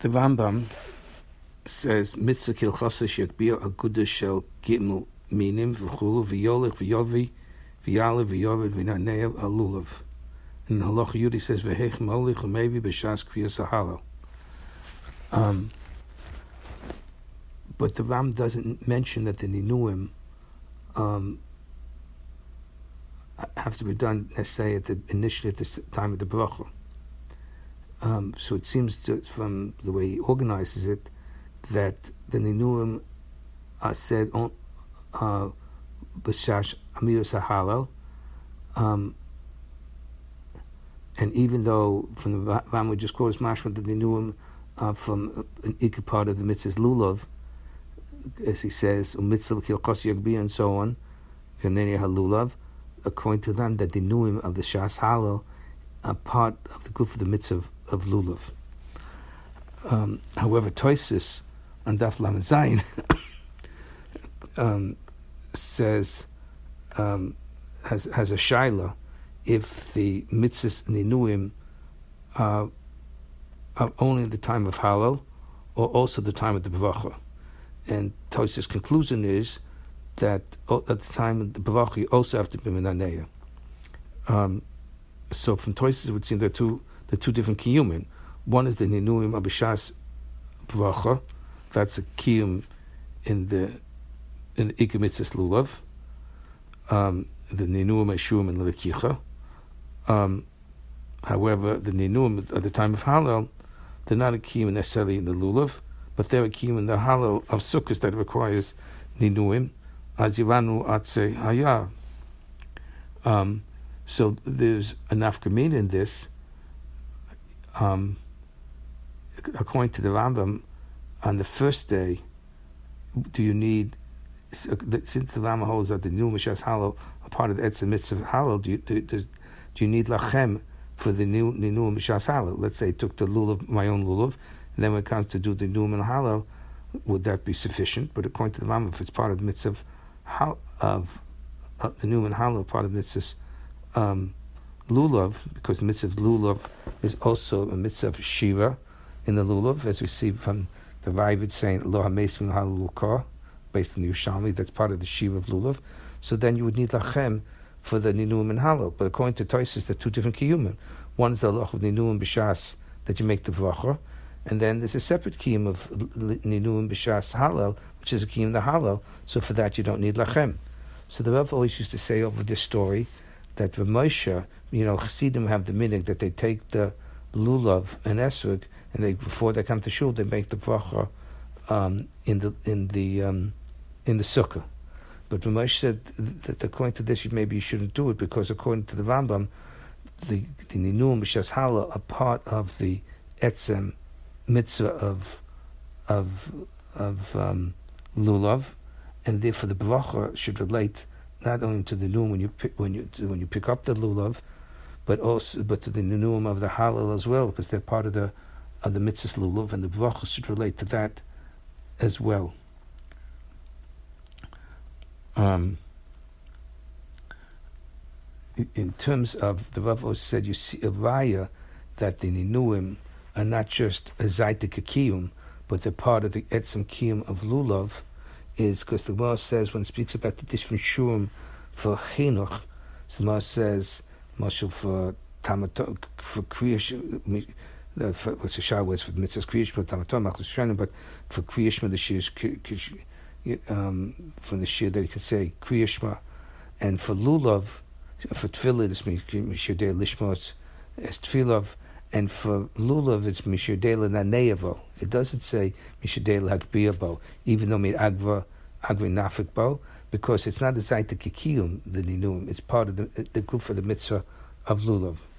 The Rambam says mitzvah kilchasa shekbir agudah shel gimel minim v'chulu v'yolech v'yovi v'yalev v'yovid v'nanev alulav. And Halacha Yudi says v'hech molich u'mevi b'shas kriyas hahalo. But the Ram doesn't mention that the ninuim have to be done necessarily initially at the time of the bracha. So it seems from the way he organizes it that the ninuim are said on b'shash amirus hahalo, and even though from the Ram we just quote mashma the ninuim from an ikar part of the mitzvah's lulav, as he says, mitzvah kilchos yagbi and so on, v'nei halulav. According to them, that the ninuim of the shas halal are part of the group of the mitzvah of lulav. However, Toisus on Daf Lamed Zayin says has a shaila if the mitzvahs ninuim are only at the time of halal or also the time of the bracha. And Toisus' conclusion is that at the time of the bracha you also have to be minaneya. So from Toisus it would seem there are two different kiyumin. One is the ninuim abishas bracha, that's a kiyum in the ikar mitzvahs lulav. The ninuim eshum and lekicha. However, the ninuim at the time of halal, they're not a kiyum necessarily in the lulav, but they're a kiyum in the halal of sukkahs that requires ninuim. Aziranu atse haya. So there's a nafkamina in this. According to the Rambam, on the first day, do you need, since the Rambam holds that the ninuim mishas halal are part of the etzem mitzvah halal, do you need lachem for the ninuim mishas halal? Let's say I took the lulav, my own lulav, and then when it comes to do the ninuim and halal, would that be sufficient? But according to the Rambam, if it's part of the mitzvah of the ninuim and halal, part of the mitzvah lulav, because the mitzvah lulav is also a mitzvah of shiva in the lulav, as we see from the Ravid saying lo hameis min halulukah, based on the Yerushalmi, that's part of the shiva of lulav. So then you would need lachem for the ninuim and halal. But according to Toisus, there are two different kiyumim. One is the halach of ninuim b'shas that you make the bracha, and then there's a separate kiyum of ninuim b'shas halal, which is a kiyum the halal. So for that you don't need lachem. So the Rav always used to say over this story that the Moshe, Chassidim have the minhag that they take the lulav and esrog, and they before they come to shul they make the bracha in the sukkah. But Moshe said that according to this maybe you shouldn't do it, because according to the Rambam, the ninuim b'shas halal are part of the etzem mitzvah of lulav, and therefore the bracha should relate not only to the ninuim when you pick up the lulav, but to the ninuim of the halal as well, because they're part of the mitzvahs lulav, and the bracha should relate to that as well. In terms of the Rav said, you see a raya that the ninuim are not just a zaytik kiyum, but they're part of the etzem kiyum of lulav, is because the Gemara says when it speaks about the different shurim for chinuch, the Gemara says mashal for tamato for kriyash, what's the shah words for the mitzvahs kriyash for tamato machlis shrenim, but for kriyashma the shir is from the shir that you can say kriyashma, and for lulav for tefillah it's mishudei lishmos as tefillah, and for lulav it's mishudei naneavo. It doesn't say mishudei hagbiyabo, even though made agri nafik bo, because it's not a zayta kikiyum the ninuim. It's part of the group for the mitzvah of lulav.